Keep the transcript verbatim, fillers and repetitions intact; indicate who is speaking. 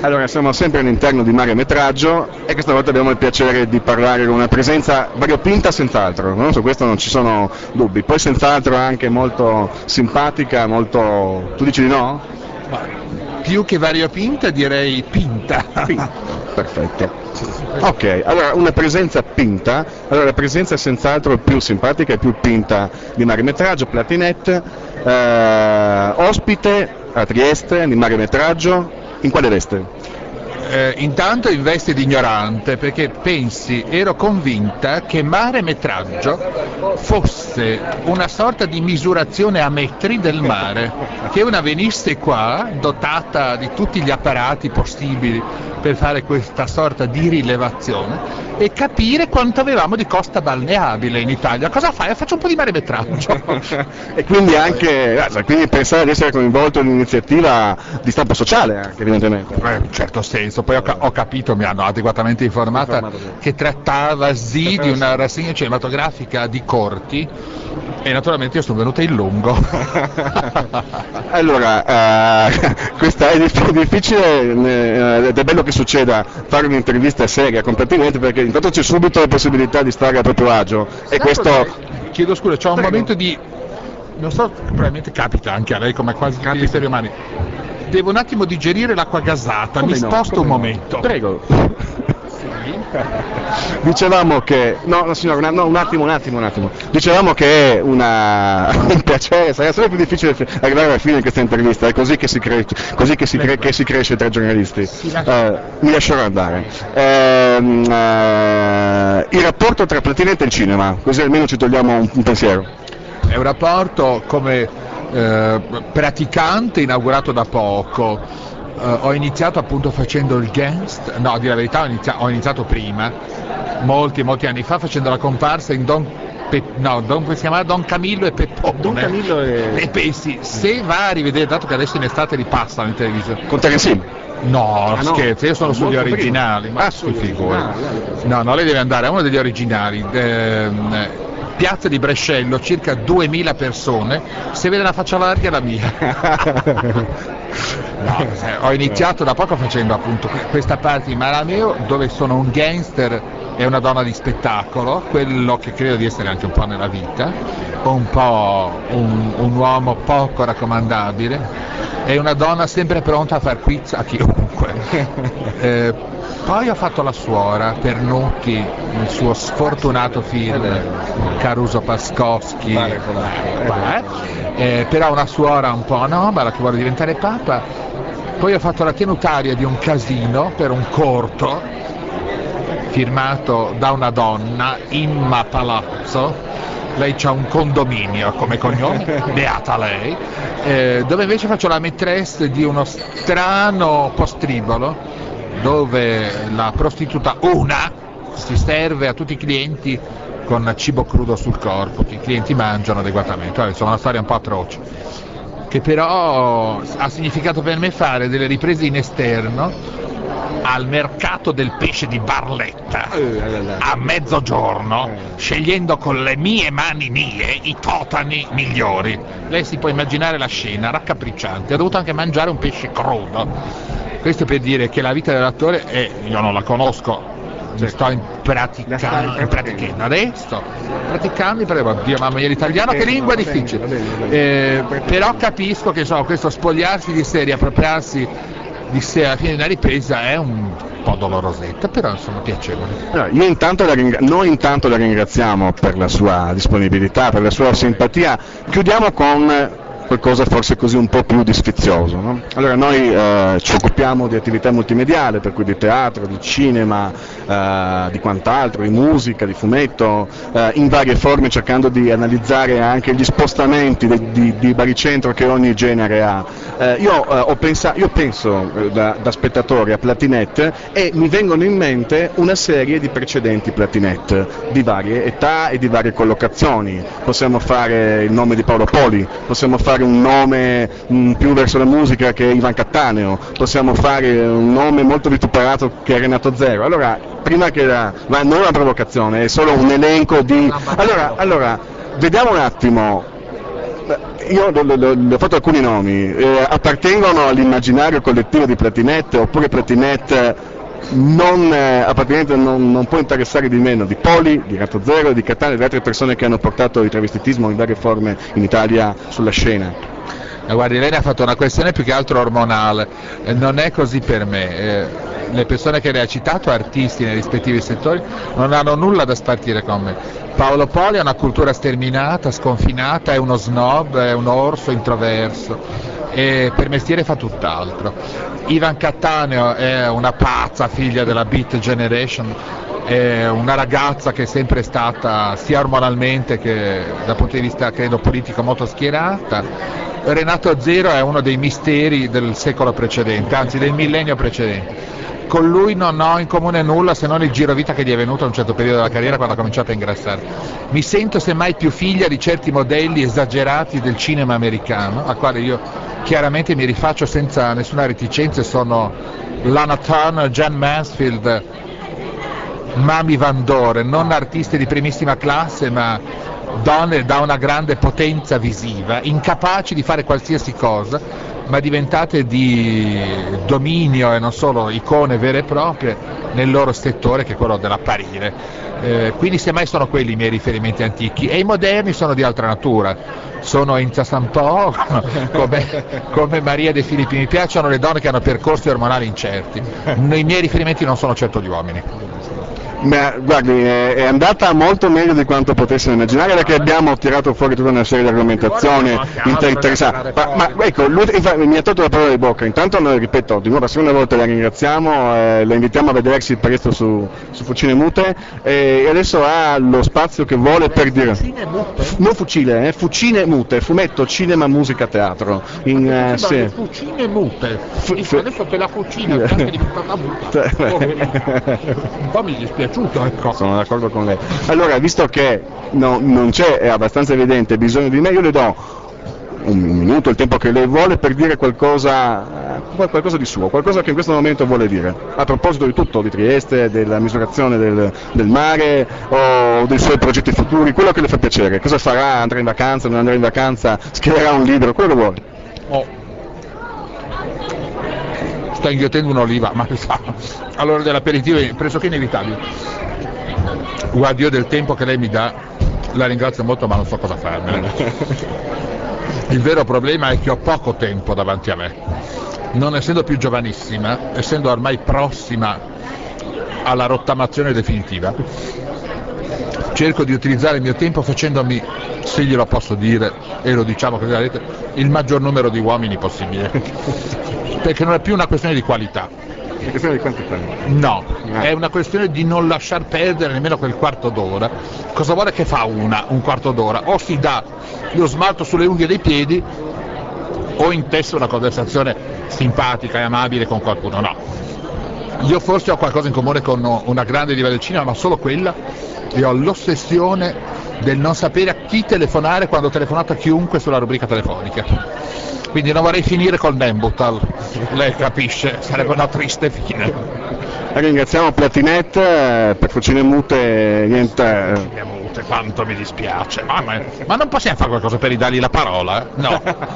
Speaker 1: Allora, siamo sempre all'interno di Mare Metraggio e questa volta abbiamo il piacere di parlare con una presenza variopinta senz'altro, no? Su questo non ci sono dubbi, poi senz'altro anche molto simpatica, molto... tu dici di no?
Speaker 2: Ma più che variopinta direi pinta.
Speaker 1: Pinta. Perfetto. Ok, allora una presenza pinta, allora la presenza è senz'altro più simpatica e più pinta di Mare Metraggio, Platinette, eh, ospite a Trieste di Mare Metraggio. In quale veste?
Speaker 2: Eh, intanto in veste di ignorante, perché pensi, ero convinta che Mare Metraggio fosse una sorta di misurazione a metri del mare, che una venisse qua dotata di tutti gli apparati possibili per fare questa sorta di rilevazione e capire quanto avevamo di costa balneabile in Italia. Cosa fai? Faccio un po' di Mare Metraggio.
Speaker 1: E quindi anche quindi pensare di essere coinvolto in un'iniziativa di stampo sociale anche evidentemente.
Speaker 2: Eh, in certo senso, poi ho, ca- ho capito, mi hanno adeguatamente informata, informato che trattava sì di una rassegna cinematografica di corti e naturalmente io sono venuta in lungo.
Speaker 1: Allora, uh, questa è difficile uh, ed è bello che succeda fare un'intervista seria con Platinette perché intanto c'è subito la possibilità di stare a proprio agio e questo...
Speaker 2: Chiedo scusa, c'ho un Prego. momento di... non so, probabilmente capita anche a lei come quasi tutti gli esseri umani. Devo un attimo digerire l'acqua gasata, come mi no, sposto un no. momento.
Speaker 1: Prego. Dicevamo che no, no signora, no, un attimo, un attimo, un attimo. Dicevamo che è una un piacere, sarà sempre più difficile arrivare alla fine di questa intervista, è così che si, cre... così che si, cre... che si cresce tra giornalisti. Uh, mi lascerò andare. Uh, uh, il rapporto tra Platinette e il cinema, così almeno ci togliamo un, un pensiero.
Speaker 2: È un rapporto come eh, praticante inaugurato da poco. Uh, ho iniziato appunto facendo il guest, no, a dire la verità ho iniziato, ho iniziato prima, molti molti anni fa, facendo la comparsa in Don, Pe, no, Don, come si chiama? Don Camillo e Peppone.
Speaker 1: Don Camillo e...
Speaker 2: e pensi, se va a rivedere, dato che adesso in estate ripassano in televisione.
Speaker 1: Con Terence Hill?
Speaker 2: No,
Speaker 1: ah,
Speaker 2: scherzo,
Speaker 1: no,
Speaker 2: io sono sugli originali,
Speaker 1: prima.
Speaker 2: ma
Speaker 1: ah,
Speaker 2: si figura. No, no, lei deve andare a uno degli originali. Ehm, Piazza di Brescello, circa duemila persone, se vede la faccia larga è la mia. No, ho iniziato da poco facendo appunto questa parte di Marameo dove sono un gangster e una donna di spettacolo, quello che credo di essere anche un po' nella vita, un po' un, un uomo poco raccomandabile e una donna sempre pronta a far quiz a chiunque. Eh, poi ho fatto la suora per Nucchi, il suo sfortunato film Caruso Pascoschi, eh, però una suora un po' anomala che vuole diventare papa. Poi ho fatto la tenutaria di un casino per un corto firmato da una donna, Imma Palazzo, lei c'ha un condominio come cognome, beata lei, eh, dove invece faccio la maîtresse di uno strano postribolo dove la prostituta una si serve a tutti i clienti con cibo crudo sul corpo, che i clienti mangiano adeguatamente. Allora, insomma, una storia un po' atroce, che però ha significato per me fare delle riprese in esterno al mercato del pesce di Barletta a mezzogiorno, scegliendo con le mie mani mie i totani migliori. Lei si può immaginare la scena raccapricciante, ho dovuto anche mangiare un pesce crudo. Questo per dire che la vita dell'attore è, io non la conosco, mi sto in praticando, in praticando adesso, praticando, Dio mamma mia l'italiano che lingua difficile, eh, però capisco che insomma, questo spogliarsi di sé, riappropriarsi di sé alla fine di una ripresa è un po' dolorosetta, però insomma piacevole.
Speaker 1: Allora, io intanto la ringra- noi intanto la ringraziamo per la sua disponibilità, per la sua simpatia. Chiudiamo con qualcosa forse così un po' più di sfizioso, no? Allora noi eh, ci occupiamo di attività multimediale, per cui di teatro, di cinema, eh, di quant'altro, di musica, di fumetto, eh, in varie forme, cercando di analizzare anche gli spostamenti di, di, di baricentro che ogni genere ha. Eh, io, eh, ho pensa- io penso eh, da, da spettatore a Platinette e mi vengono in mente una serie di precedenti Platinette, di varie età e di varie collocazioni. Possiamo fare il nome di Paolo Poli, possiamo fare un nome mh, più verso la musica che è Ivan Cattaneo, possiamo fare un nome molto vituperato che è Renato Zero. Allora, prima che la, ma non è una provocazione, è solo un elenco di... Allora, allora vediamo un attimo, Io le ho fatto alcuni nomi, eh, appartengono all'immaginario collettivo di Platinet, oppure Platinet non, eh, appartenente non, non può interessare di meno di Poli, di Ratto Zero, di Catania e di altre persone che hanno portato il travestitismo in varie forme in Italia sulla scena?
Speaker 2: Eh, guardi, lei ne ha fatto una questione più che altro ormonale, eh, non è così per me. Eh, le persone che lei ha citato, artisti nei rispettivi settori, non hanno nulla da spartire con me. Paolo Poli ha una cultura sterminata, sconfinata, è uno snob, è un orso introverso e per mestiere fa tutt'altro. Ivan Cattaneo è una pazza figlia della Beat Generation, è una ragazza che è sempre stata sia ormonalmente che dal punto di vista credo politico molto schierata. Renato Zero è uno dei misteri del secolo precedente, anzi del millennio precedente. Con lui non ho in comune nulla se non il girovita che gli è venuto a un certo periodo della carriera quando ha cominciato a ingrassare. Mi sento semmai più figlia di certi modelli esagerati del cinema americano, a quale io chiaramente mi rifaccio senza nessuna reticenza, sono Lana Turner, Jan Mansfield, Mami Van Doren, non artiste di primissima classe ma donne da una grande potenza visiva, incapaci di fare qualsiasi cosa, ma diventate di dominio e non solo icone vere e proprie nel loro settore che è quello dell'apparire. Eh, quindi semmai sono quelli i miei riferimenti antichi e i moderni sono di altra natura, sono Inza Sampò come, come Maria De Filippi, mi piacciono le donne che hanno percorsi ormonali incerti, i miei riferimenti non sono certo gli uomini.
Speaker 1: Beh, guardi, è andata molto meglio di quanto potessimo immaginare perché abbiamo tirato fuori tutta una serie di argomentazioni inter- interessanti. Ma, ma ecco, lui mi ha tolto la parola di bocca. Intanto noi, ripeto, di nuovo la seconda volta la ringraziamo, eh, la invitiamo a vedersi presto su, su Fucine Mute eh, e adesso ha lo spazio che vuole per dire.
Speaker 2: Fucine Mute?
Speaker 1: Non Fucile, eh, Fucine Mute, fumetto, cinema, musica, teatro. In, eh, sì.
Speaker 2: Fucine Mute.
Speaker 1: Fu- fu-
Speaker 2: adesso che la fucina è anche diventata muta. Un po' mi dispiace. Ecco.
Speaker 1: Sono d'accordo con lei. Allora, visto che no, non c'è, è abbastanza evidente, bisogno di me, io le do un minuto, il tempo che lei vuole, per dire qualcosa, qualcosa di suo, qualcosa che in questo momento vuole dire, a proposito di tutto, di Trieste, della misurazione del, del mare o dei suoi progetti futuri, quello che le fa piacere, cosa farà, andrà in vacanza, non andrà in vacanza, scriverà un libro, quello che vuole.
Speaker 2: Oh. Sto inghiottendo un'oliva, ma all'ora dell'aperitivo è pressoché inevitabile. Guardi, io del tempo che lei mi dà la ringrazio molto, ma non so cosa farmene. Il vero problema è che ho poco tempo davanti a me, non essendo più giovanissima, essendo ormai prossima alla rottamazione definitiva. Cerco di utilizzare il mio tempo facendomi, se glielo posso dire, e lo diciamo così, il maggior numero di uomini possibile, perché non è più una questione di qualità.
Speaker 1: È una questione di quantità?
Speaker 2: No, è una questione di non lasciar perdere nemmeno quel quarto d'ora. Cosa vuole che fa una, un quarto d'ora? O si dà lo smalto sulle unghie dei piedi o intessa una conversazione simpatica e amabile con qualcuno. No. Io forse ho qualcosa in comune con una grande diva del cinema, ma solo quella, e ho l'ossessione del non sapere a chi telefonare quando ho telefonato a chiunque sulla rubrica telefonica. Quindi non vorrei finire col Nembutal, lei capisce, sarebbe una triste fine.
Speaker 1: Ringraziamo Platinet per Fucine Mute, niente.
Speaker 2: Fucine Mute, quanto mi dispiace, ma, ma, ma non possiamo fare qualcosa per ridargli la parola? No.